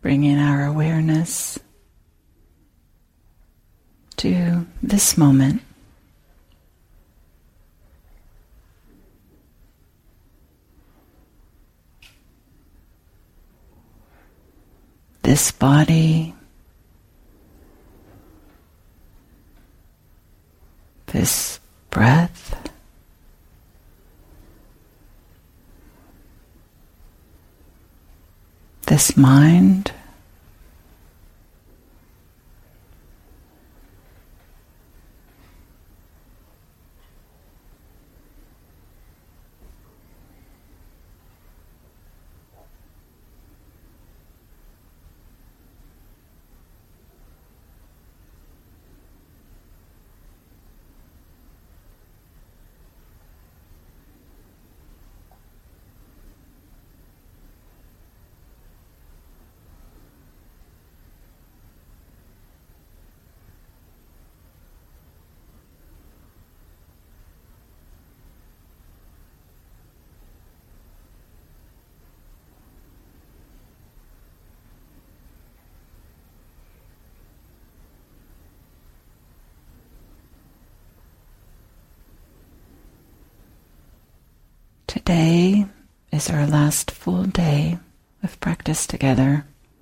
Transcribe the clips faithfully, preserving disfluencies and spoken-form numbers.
bringing our awareness to this moment. This body, this breath, this mind, today is our last full day of practice together.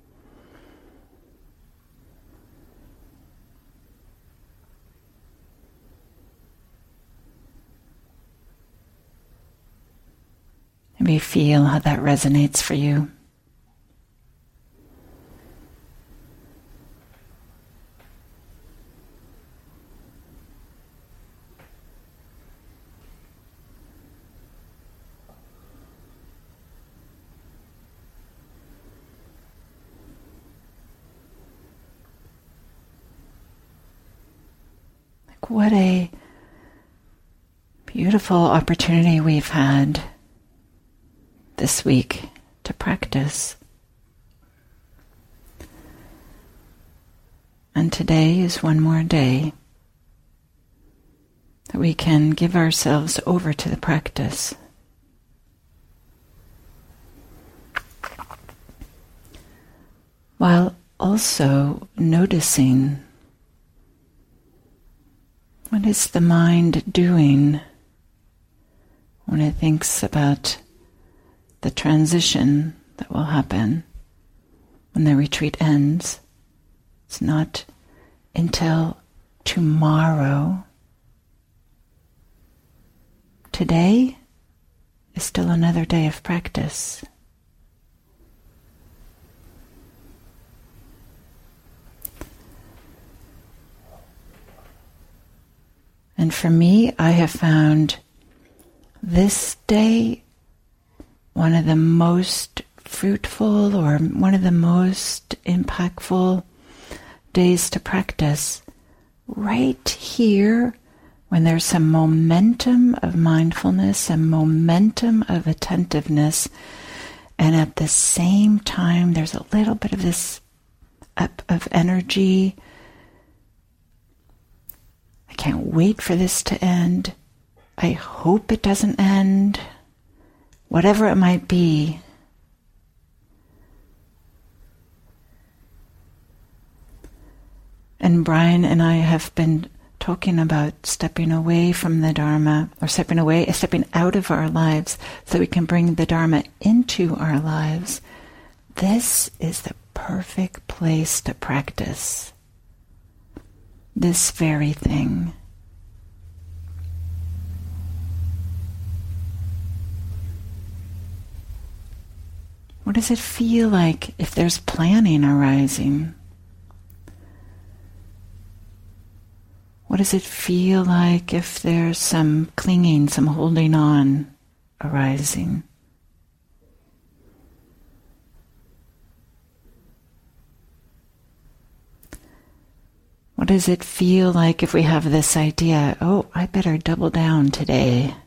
Maybe feel how that resonates for you. What a beautiful opportunity we've had this week to practice. And today is one more day that we can give ourselves over to the practice. While also noticing, what is the mind doing when it thinks about the transition that will happen when the retreat ends? It's not until tomorrow. Today is still another day of practice. And for me, I have found this day one of the most fruitful or one of the most impactful days to practice. Right here, when there's some momentum of mindfulness and momentum of attentiveness, and at the same time there's a little bit of this up of energy. I can't wait for this to end. I hope it doesn't end. Whatever it might be. And Brian and I have been talking about stepping away from the Dharma, or stepping away, stepping out of our lives so we can bring the Dharma into our lives. This is the perfect place to practice this very thing. What does it feel like if there's planning arising? What does it feel like if there's some clinging, some holding on arising? What does it feel like if we have this idea, oh, I better double down today?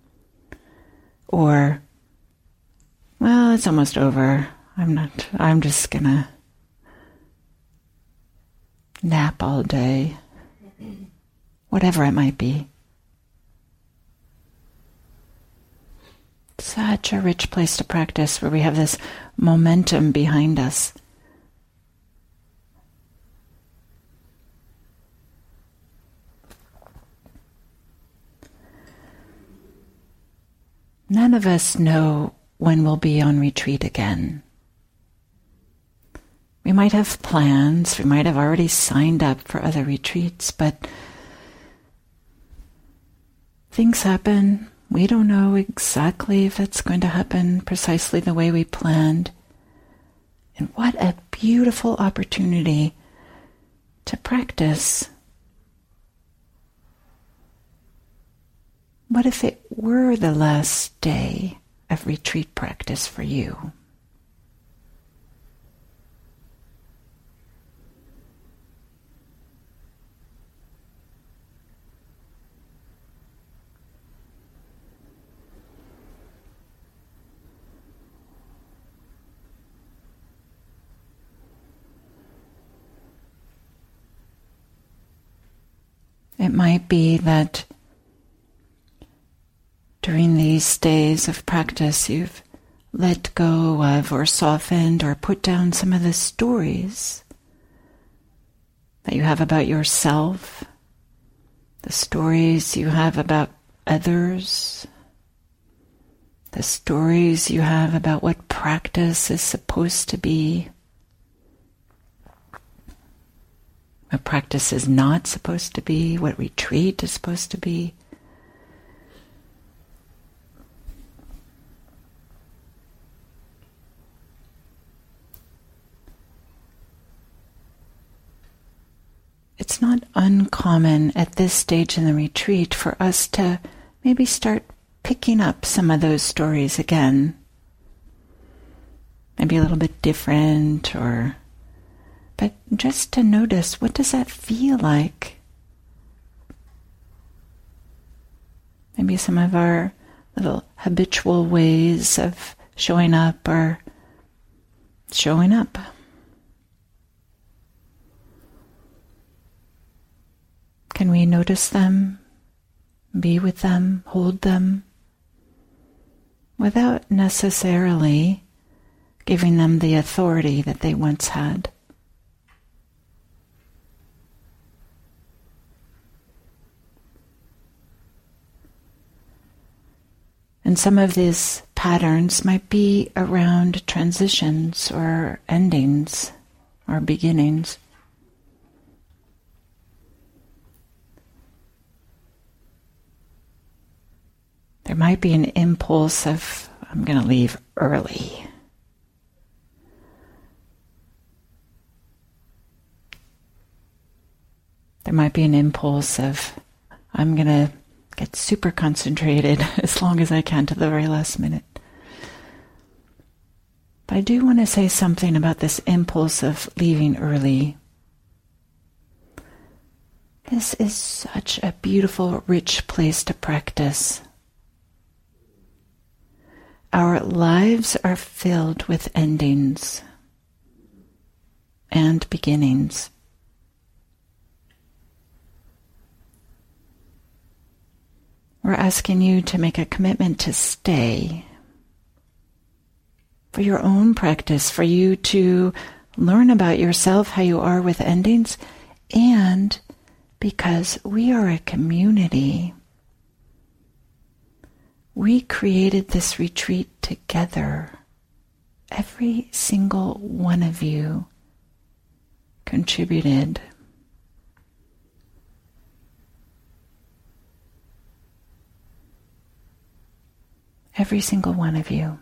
Or, well, it's almost over. I'm not, I'm just gonna nap all day. Whatever it might be. Such a rich place to practice where we have this momentum behind us. None of us know when we'll be on retreat again. We might have plans, we might have already signed up for other retreats, but things happen. We don't know exactly if it's going to happen precisely the way we planned. And what a beautiful opportunity to practice. What if it were the last day of retreat practice for you? It might be that during these days of practice you've let go of or softened or put down some of the stories that you have about yourself, the stories you have about others, the stories you have about what practice is supposed to be, what practice is not supposed to be, what retreat is supposed to be. It's not uncommon at this stage in the retreat for us to maybe start picking up some of those stories again. Maybe a little bit different, or but just to notice, what does that feel like? Maybe some of our little habitual ways of showing up are showing up. Can we notice them, be with them, hold them, without necessarily giving them the authority that they once had? And some of these patterns might be around transitions or endings or beginnings. There might be an impulse of, I'm going to leave early. There might be an impulse of, I'm going to get super concentrated as long as I can to the very last minute. But I do want to say something about this impulse of leaving early. This is such a beautiful, rich place to practice. Our lives are filled with endings and beginnings. We're asking you to make a commitment to stay for your own practice, for you to learn about yourself, how you are with endings, and because we are a community. We created this retreat together. Every single one of you contributed. Every single one of you.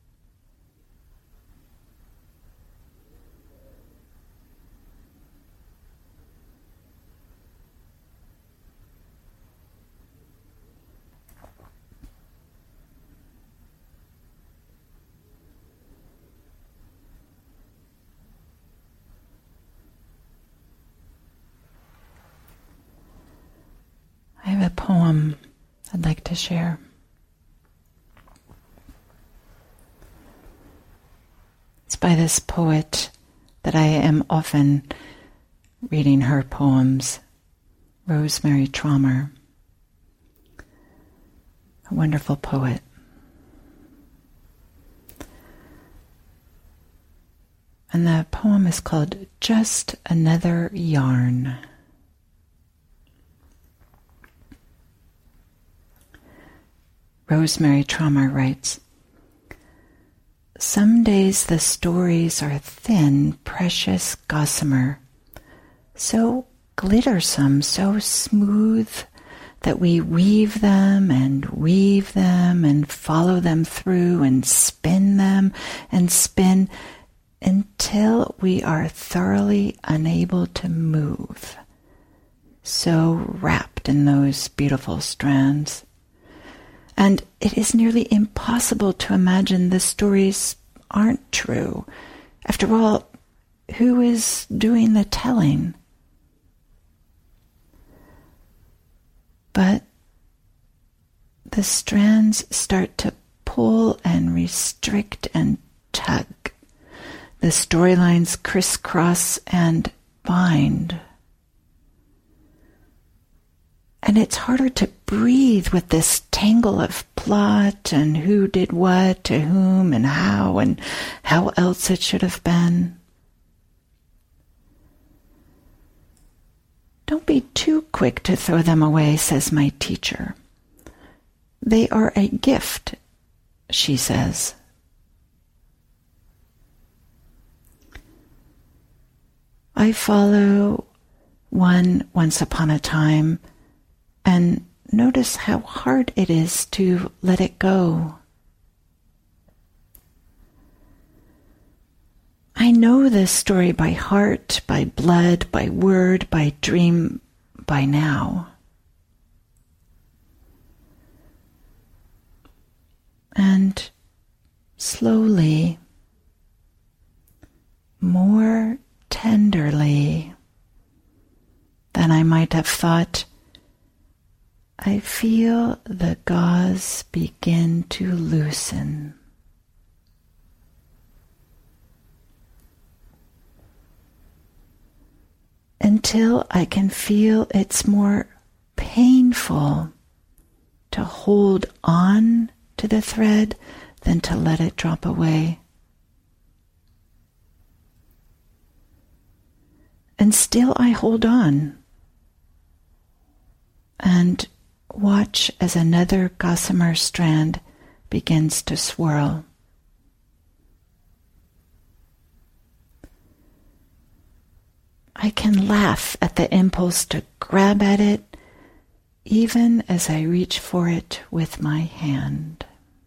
I have a poem I'd like to share. It's by this poet that I am often reading her poems, Rosemary Traumer, a wonderful poet. And the poem is called Just Another Yarn. Rosemary Traumer writes, "Some days the stories are thin, precious gossamer, so glittersome, so smooth, that we weave them and weave them and follow them through and spin them and spin until we are thoroughly unable to move, so wrapped in those beautiful strands. And it is nearly impossible to imagine the stories aren't true. After all, who is doing the telling? But the strands start to pull and restrict and tug. The storylines crisscross and bind. And it's harder to breathe with this tangle of plot and who did what to whom and how and how else it should have been. Don't be too quick to throw them away, says my teacher. They are a gift, she says. I follow one once upon a time and notice how hard it is to let it go. I know this story by heart, by blood, by word, by dream, by now. And slowly, more tenderly than I might have thought, I feel the gauze begin to loosen. Until I can feel it's more painful to hold on to the thread than to let it drop away. And still I hold on and watch as another gossamer strand begins to swirl. I can laugh at the impulse to grab at it, even as I reach for it with my hand.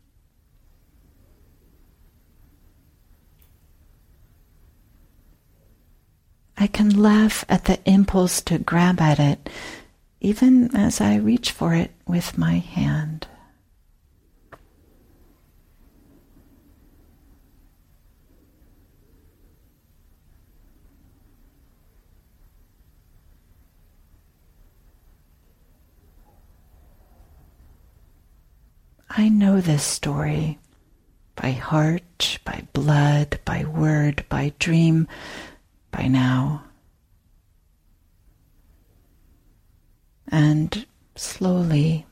I can laugh at the impulse to grab at it, even as I reach for it with my hand. I know this story by heart, by blood, by word, by dream, by now. And slowly,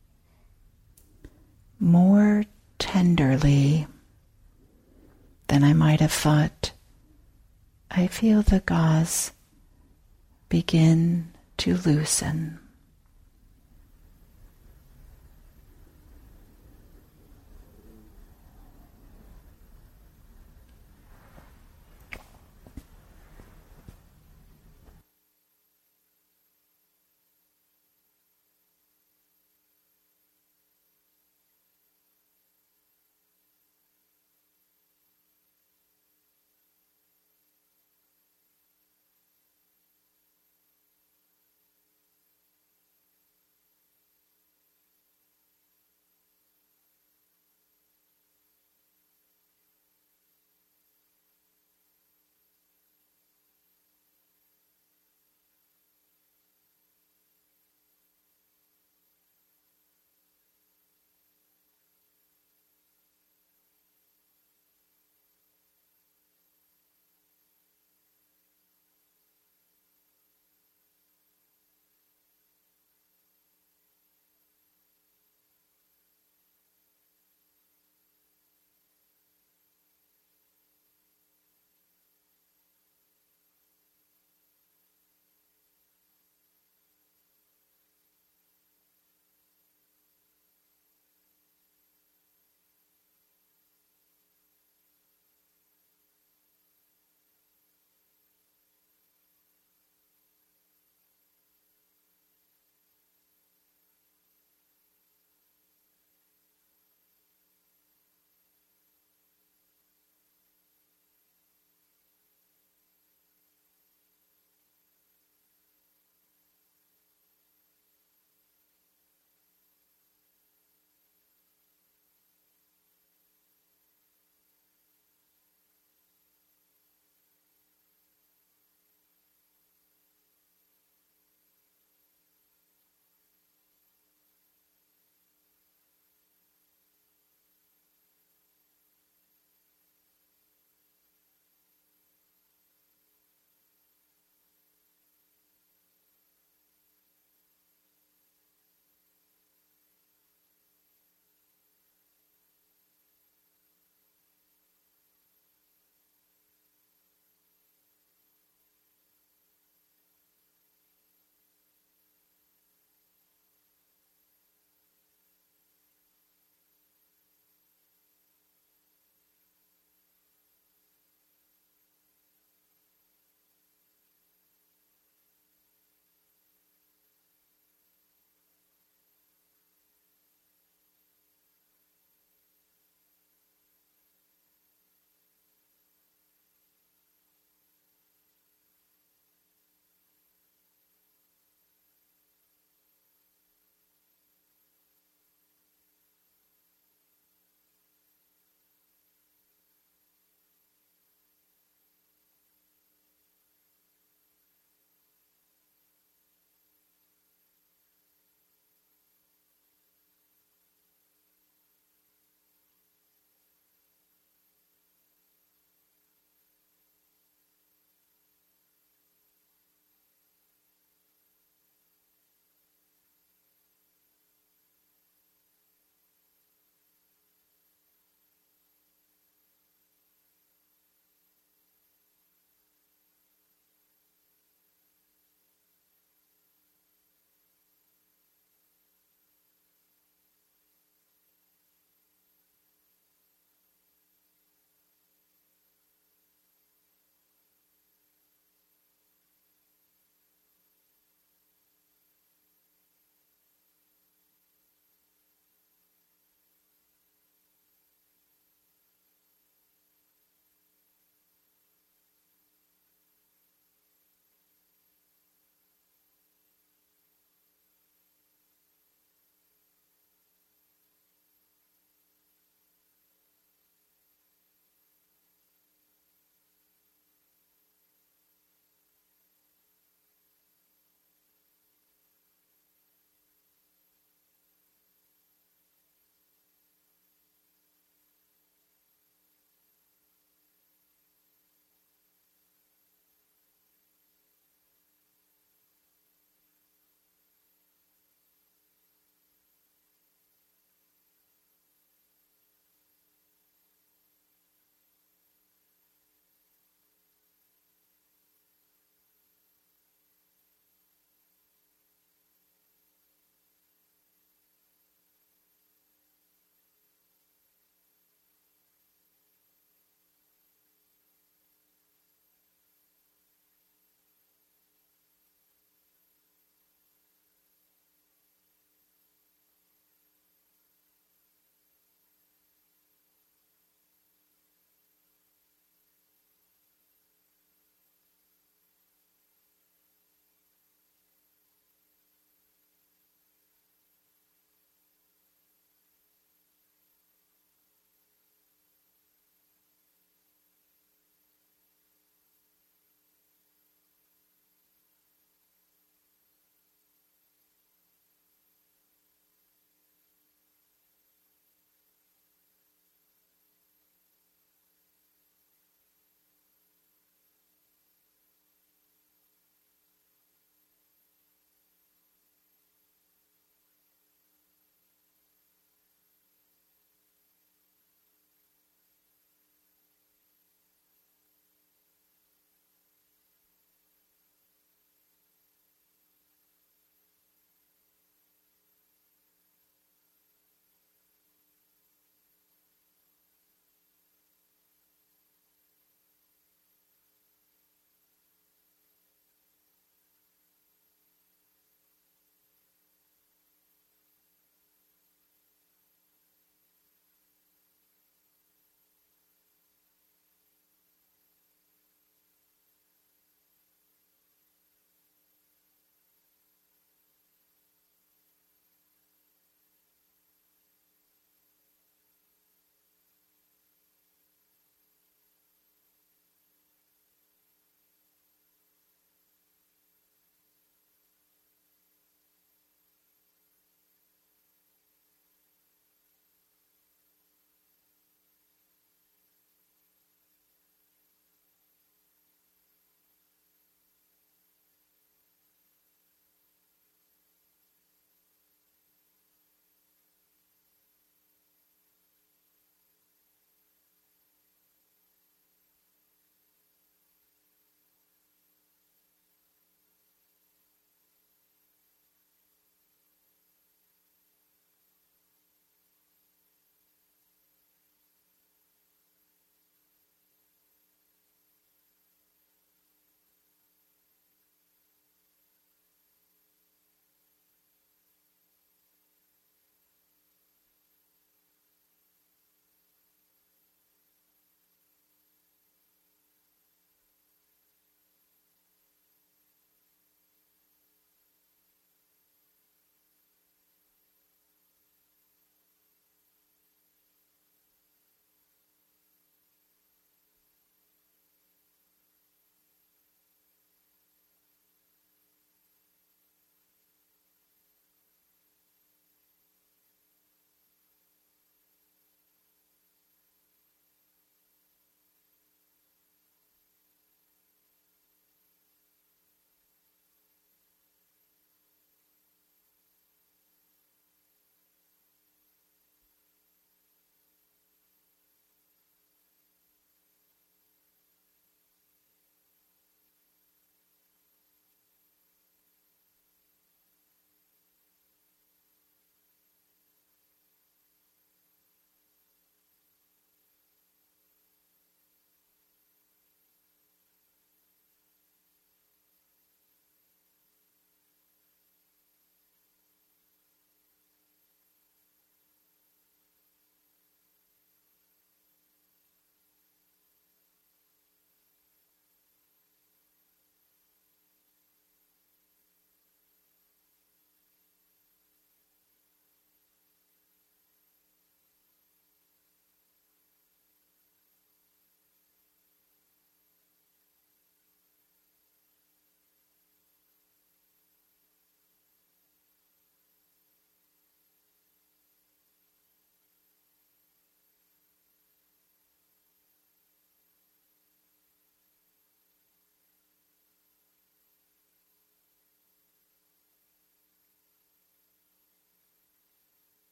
more tenderly than I might have thought, I feel the gauze begin to loosen.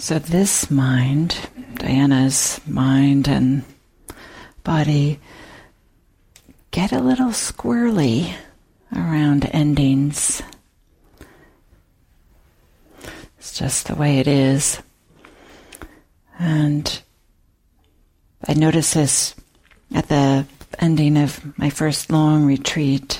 So this mind, Diana's mind and body, get a little squirrely around endings. It's just the way it is. And I noticed this at the ending of my first long retreat.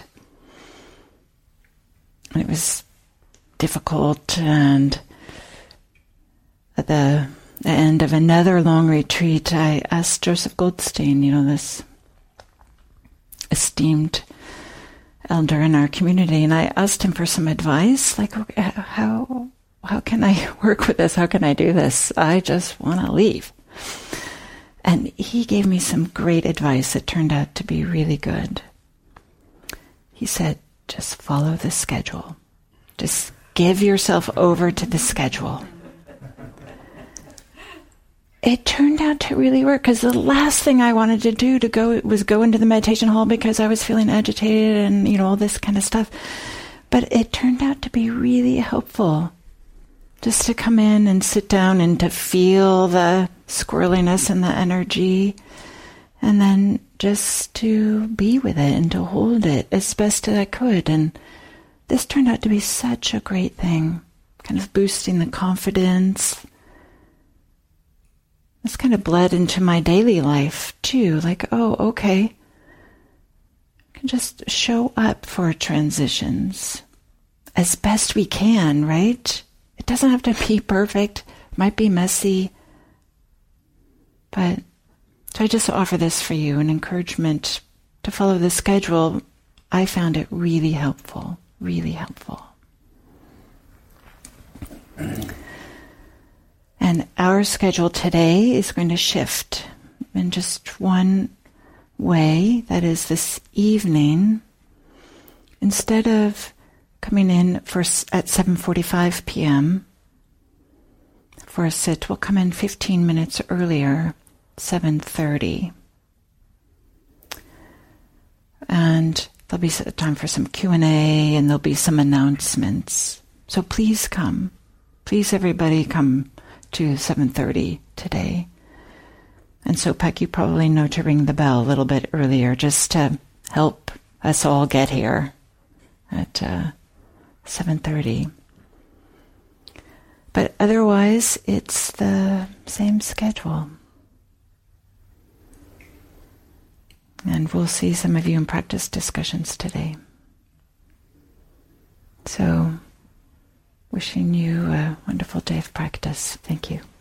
It was difficult, and at the, the end of another long retreat, I asked Joseph Goldstein, you know, this esteemed elder in our community, and I asked him for some advice, like, okay, how how can I work with this? How can I do this? I just want to leave. And he gave me some great advice that turned out to be really good. He said, just follow the schedule. Just give yourself over to the schedule. It turned out to really work, because the last thing I wanted to do to go was go into the meditation hall because I was feeling agitated and, you know, all this kind of stuff. But it turned out to be really helpful just to come in and sit down and to feel the squirreliness and the energy, and then just to be with it and to hold it as best as I could. And this turned out to be such a great thing, kind of boosting the confidence. It's kind of bled into my daily life too, like, oh, okay, I can just show up for transitions as best we can, right? It doesn't have to be perfect. It might be messy. But so I just offer this for you, an encouragement to follow the schedule. I found it really helpful, really helpful. And our schedule today is going to shift in just one way. That is, this evening, instead of coming in for at seven forty-five p.m. for a sit, we'll come in fifteen minutes earlier, seven thirty. And there'll be time for some Q and A, and there'll be some announcements. So please come. Please, everybody, come to seven thirty today. And so, Peck, you probably know to ring the bell a little bit earlier, just to help us all get here at uh, seven thirty. But otherwise, it's the same schedule. And we'll see some of you in practice discussions today. So, wishing you a wonderful day of practice. Thank you.